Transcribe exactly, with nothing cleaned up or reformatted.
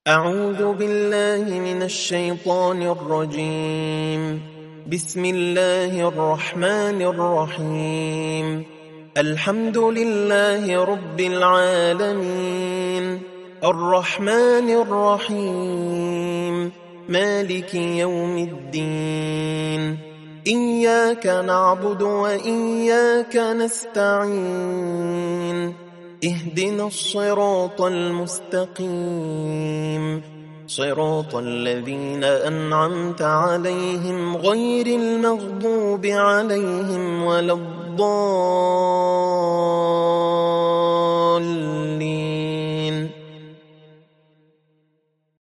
أعوذ بالله من الشيطان الرجيم. بسم الله الرحمن الرحيم. الحمد لله رب العالمين، الرحمن الرحيم، مالك يوم الدين. إياك نعبد وإياك نستعين، اهدنا الصراط المستقيم، صراط الذين أنعمت عليهم غير المغضوب عليهم ولا الضالين.